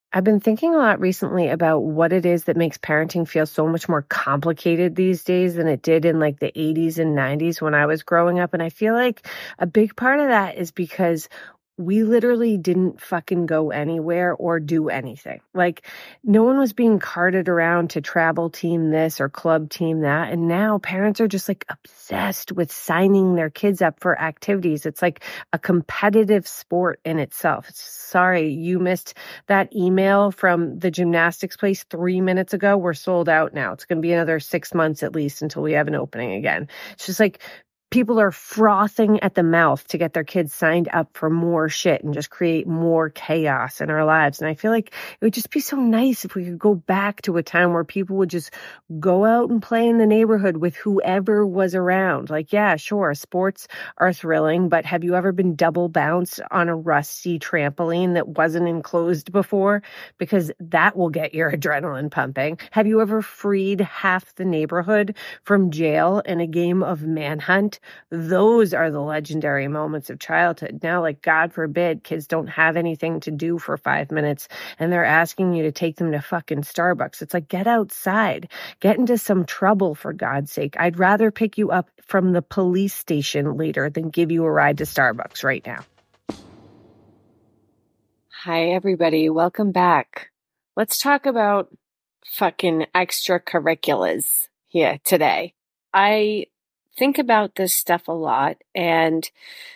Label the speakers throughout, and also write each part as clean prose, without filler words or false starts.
Speaker 1: I've been thinking a lot recently about what it is that makes parenting feel so much more complicated these days than it did in like the 80s and 90s when I was growing up. And I feel like a big part of that is because we literally didn't fucking go anywhere or do anything. Like, no one was being carted around to travel team this or club team that. And now parents are just like obsessed with signing their kids up for activities. It's like a competitive sport in itself. Sorry, you missed that email from the gymnastics place 3 minutes ago. We're sold out now. It's going to be another 6 months at least until we have an opening again. It's just like people are frothing at the mouth to get their kids signed up for more shit and just create more chaos in our lives. And I feel like it would just be so nice if we could go back to a time where people would just go out and play in the neighborhood with whoever was around. Like, yeah, sure, sports are thrilling, but have you ever been double bounced on a rusty trampoline that wasn't enclosed before? Because that will get your adrenaline pumping. Have you ever freed half the neighborhood from jail in a game of manhunt? Those are the legendary moments of childhood. Now, like, God forbid, kids don't have anything to do for 5 minutes and they're asking you to take them to fucking Starbucks. It's like, get outside, get into some trouble, for God's sake. I'd rather pick you up from the police station later than give you a ride to Starbucks right now. Hi, everybody. Welcome back. Let's talk about fucking extracurriculars here today. I think about this stuff a lot, and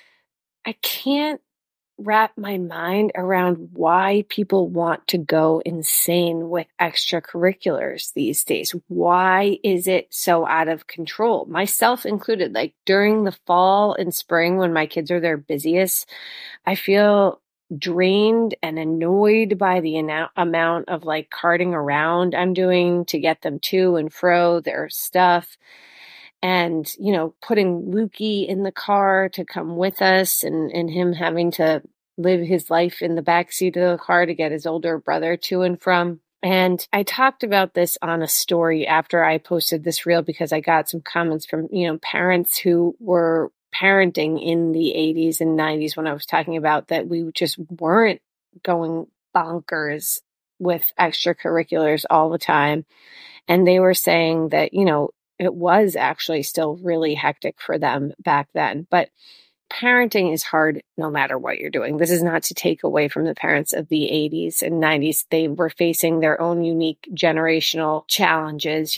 Speaker 1: I can't wrap my mind around why people want to go insane with extracurriculars these days. Why is it so out of control? Myself included. Like, during the fall and spring when my kids are their busiest, I feel drained and annoyed by the amount of like carting around I'm doing to get them to and fro their stuff. And, putting Lukey in the car to come with us and him having to live his life in the backseat of the car to get his older brother to and from. And I talked about this on a story after I posted this reel because I got some comments from, parents who were parenting in the 80s and 90s when I was talking about that we just weren't going bonkers with extracurriculars all the time. And they were saying that, it was actually still really hectic for them back then. But parenting is hard no matter what you're doing. This is not to take away from the parents of the 80s and 90s. They were facing their own unique generational challenges.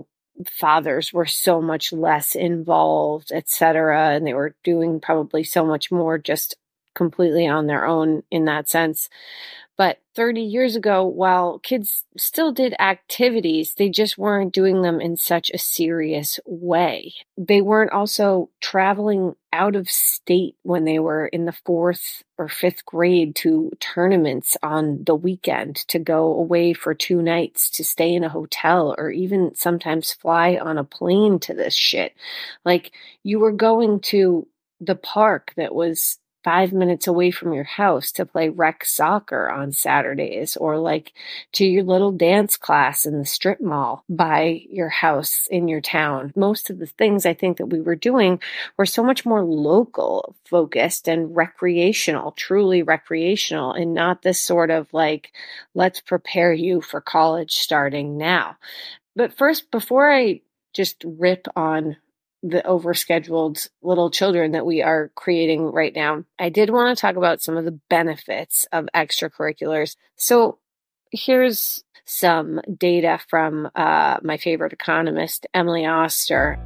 Speaker 1: Fathers were so much less involved, etc. And they were doing probably so much more just completely on their own in that sense. But 30 years ago, while kids still did activities, they just weren't doing them in such a serious way. They weren't also traveling out of state when they were in the 4th or 5th grade to tournaments on the weekend, to go away for 2 nights, to stay in a hotel, or even sometimes fly on a plane to this shit. Like, you were going to the park that was 5 minutes away from your house to play rec soccer on Saturdays, or like to your little dance class in the strip mall by your house in your town. Most of the things I think that we were doing were so much more local focused and recreational, truly recreational, and not this sort of like, let's prepare you for college starting now. But first, before I just rip on the overscheduled little children that we are creating right now, I did want to talk about some of the benefits of extracurriculars. So here's some data from my favorite economist, Emily Oster.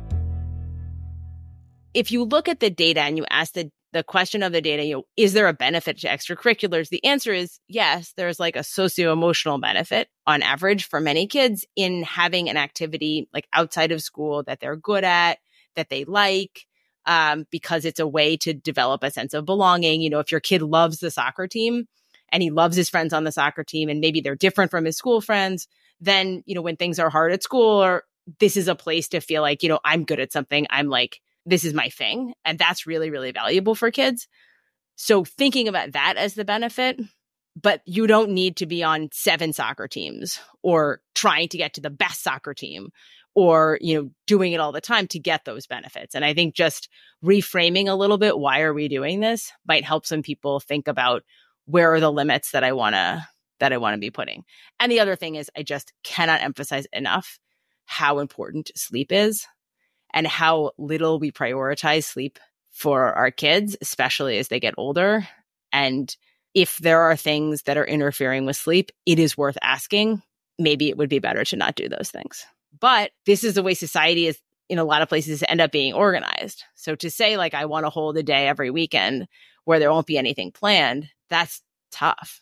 Speaker 2: If you look at the data and you ask the question of the data, is there a benefit to extracurriculars? The answer is yes. There's like a socio-emotional benefit on average for many kids in having an activity like outside of school that they're good at, that they like, because it's a way to develop a sense of belonging. If your kid loves the soccer team and he loves his friends on the soccer team and maybe they're different from his school friends, then, when things are hard at school, or this is a place to feel like, I'm good at something. I'm like, this is my thing. And that's really, really valuable for kids. So thinking about that as the benefit, but you don't need to be on 7 soccer teams or trying to get to the best soccer team, or, doing it all the time to get those benefits. And I think just reframing a little bit, why are we doing this, might help some people think about where are the limits that I want to that I want to be putting. And the other thing is I just cannot emphasize enough how important sleep is and how little we prioritize sleep for our kids, especially as they get older. And if there are things that are interfering with sleep, it is worth asking. Maybe it would be better to not do those things. But this is the way society is in a lot of places end up being organized. So to say like, I want to hold a day every weekend where there won't be anything planned, that's tough.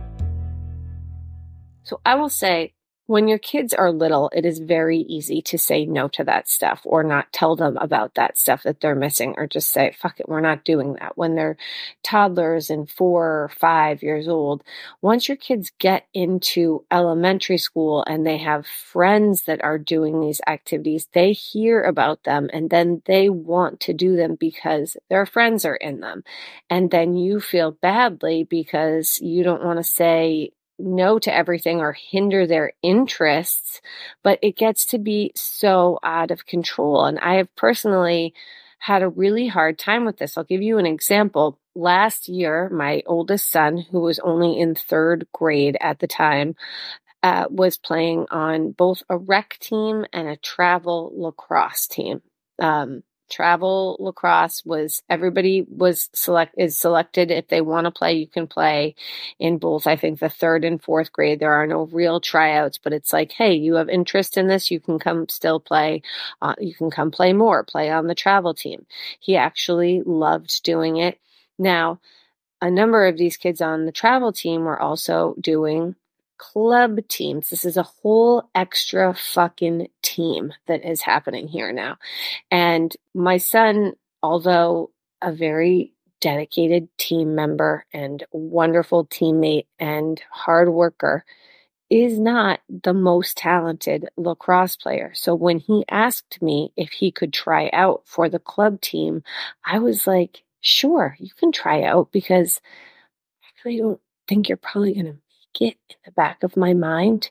Speaker 1: So I will say, when your kids are little, it is very easy to say no to that stuff or not tell them about that stuff that they're missing, or just say, fuck it, we're not doing that. When they're toddlers and 4 or 5 years old, once your kids get into elementary school and they have friends that are doing these activities, they hear about them and then they want to do them because their friends are in them. And then you feel badly because you don't want to say no to everything or hinder their interests, but it gets to be so out of control. And I have personally had a really hard time with this. I'll give you an example. Last year, my oldest son, who was only in 3rd grade at the time, was playing on both a rec team and a travel lacrosse team. Travel lacrosse was everybody is selected. If they want to play, you can play in both, I think, the 3rd and 4th grade. There are no real tryouts, but it's like, hey, you have interest in this, you can come still play. You can come play more, play on the travel team. He actually loved doing it. Now, a number of these kids on the travel team were also doing club teams. This is a whole extra fucking team that is happening here now. And my son, although a very dedicated team member and wonderful teammate and hard worker, is not the most talented lacrosse player. So when he asked me if he could try out for the club team, I was like, sure, you can try out, because I actually don't think you're probably going to get in the back of my mind.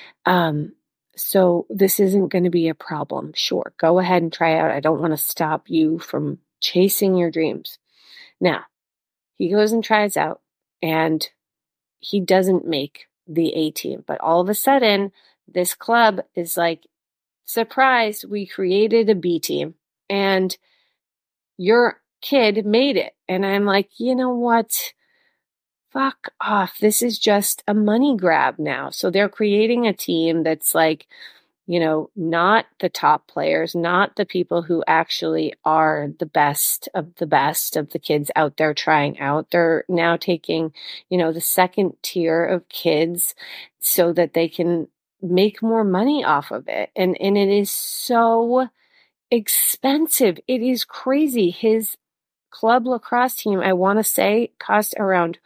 Speaker 1: So this isn't going to be a problem. Sure, go ahead and try out. I don't want to stop you from chasing your dreams. Now, he goes and tries out, and he doesn't make the A team. But all of a sudden, this club is like, surprise, we created a B team, and your kid made it. And I'm like, you know what? Fuck off. This is just a money grab now. So they're creating a team that's like, not the top players, not the people who actually are the best of the kids out there trying out. They're now taking, the second tier of kids so that they can make more money off of it. And it is so expensive. It is crazy. His club lacrosse team, I want to say, cost around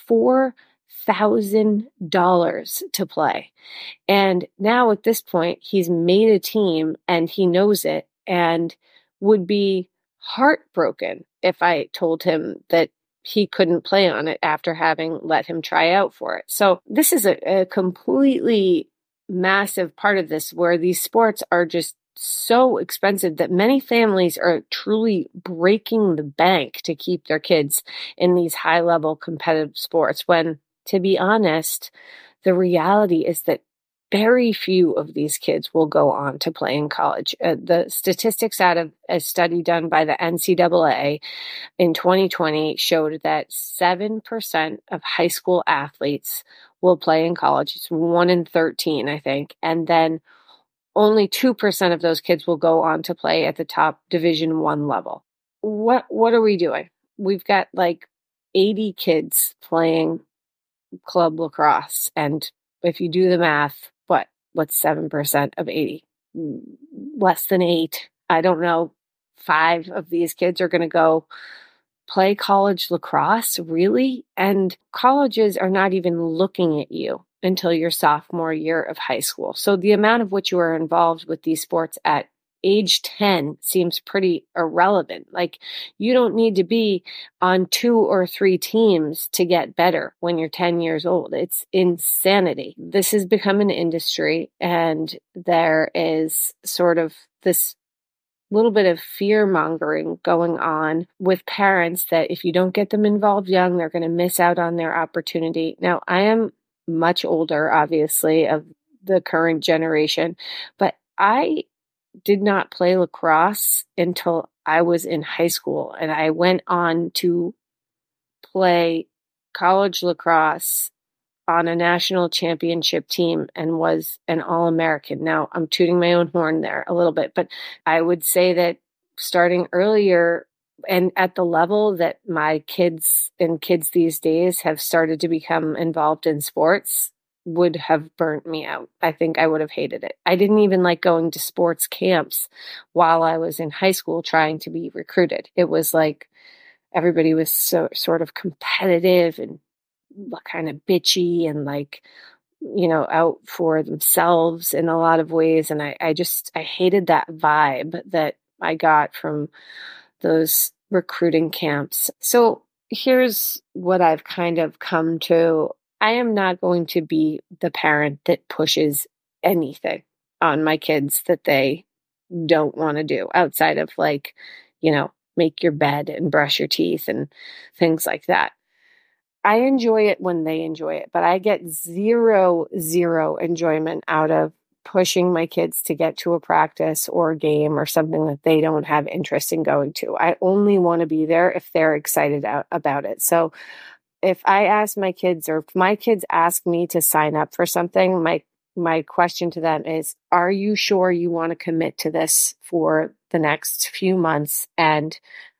Speaker 1: $4,000 to play. And now at this point, he's made a team and he knows it, and would be heartbroken if I told him that he couldn't play on it after having let him try out for it. So this is a completely massive part of this, where these sports are just so expensive that many families are truly breaking the bank to keep their kids in these high-level competitive sports, when, to be honest, the reality is that very few of these kids will go on to play in college. The statistics out of a study done by the NCAA in 2020 showed that 7% of high school athletes will play in college. It's 1 in 13, I think. And then only 2% of those kids will go on to play at the top Division I level. What are we doing? We've got like 80 kids playing club lacrosse. And if you do the math, what's 7% of 80? Less than 8. I don't know. 5 of these kids are going to go play college lacrosse, really? And colleges are not even looking at you until your sophomore year of high school. So the amount of which you are involved with these sports at age 10 seems pretty irrelevant. Like, you don't need to be on 2 or 3 teams to get better when you're 10 years old. It's insanity. This has become an industry, and there is sort of this little bit of fear mongering going on with parents that if you don't get them involved young, they're going to miss out on their opportunity. Now, I am much older, obviously, of the current generation, but I did not play lacrosse until I was in high school, and I went on to play college lacrosse on a national championship team and was an All-American. Now, I'm tooting my own horn there a little bit, but I would say that starting earlier and at the level that my kids these days have started to become involved in sports would have burnt me out. I think I would have hated it. I didn't even like going to sports camps while I was in high school trying to be recruited. It was like everybody was so sort of competitive and kind of bitchy and like, out for themselves in a lot of ways. And I hated that vibe that I got from those recruiting camps. So here's what I've kind of come to. I am not going to be the parent that pushes anything on my kids that they don't want to do outside of like, make your bed and brush your teeth and things like that. I enjoy it when they enjoy it, but I get zero enjoyment out of pushing my kids to get to a practice or a game or something that they don't have interest in going to. I only want to be there if they're excited about it. So if I ask my kids or if my kids ask me to sign up for something, my question to them is, are you sure you want to commit to this for the next few months? And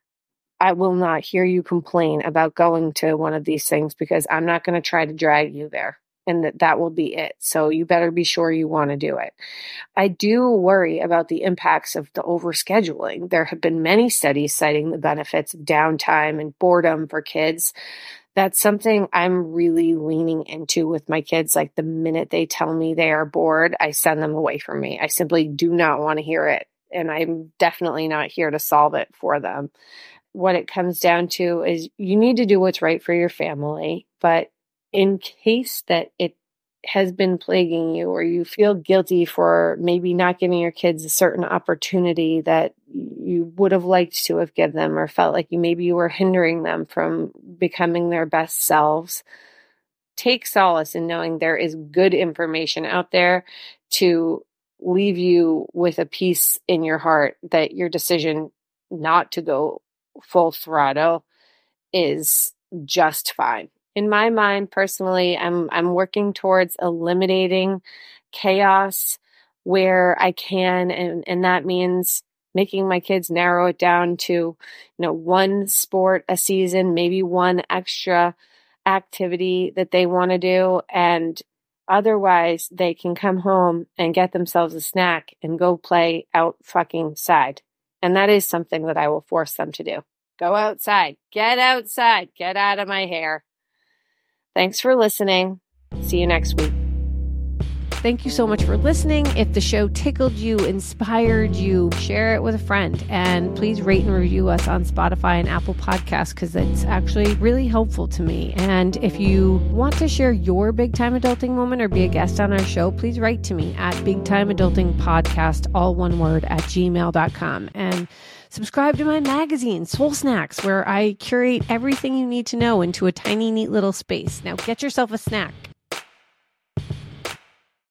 Speaker 1: I will not hear you complain about going to one of these things because I'm not going to try to drag you there, and that will be it. So you better be sure you want to do it. I do worry about the impacts of the overscheduling. There have been many studies citing the benefits of downtime and boredom for kids. That's something I'm really leaning into with my kids. Like the minute they tell me they are bored, I send them away from me. I simply do not want to hear it. And I'm definitely not here to solve it for them. What it comes down to is you need to do what's right for your family. But in case that it has been plaguing you or you feel guilty for maybe not giving your kids a certain opportunity that you would have liked to have given them or felt like you were hindering them from becoming their best selves, take solace in knowing there is good information out there to leave you with a peace in your heart that your decision not to go full throttle is just fine. In my mind, personally, I'm working towards eliminating chaos where I can, and that means making my kids narrow it down to, one sport a season, maybe one extra activity that they want to do, and otherwise they can come home and get themselves a snack and go play out fucking side. And that is something that I will force them to do. Go outside, get out of my hair. Thanks for listening. See you next week.
Speaker 3: Thank you so much for listening. If the show tickled you, inspired you, share it with a friend. And please rate and review us on Spotify and Apple Podcasts because it's actually really helpful to me. And if you want to share your big time adulting moment or be a guest on our show, please write to me at bigtimeadultingpodcast, all one word, @gmail.com. And subscribe to my magazine, Soul Snacks, where I curate everything you need to know into a tiny, neat little space. Now get yourself a snack.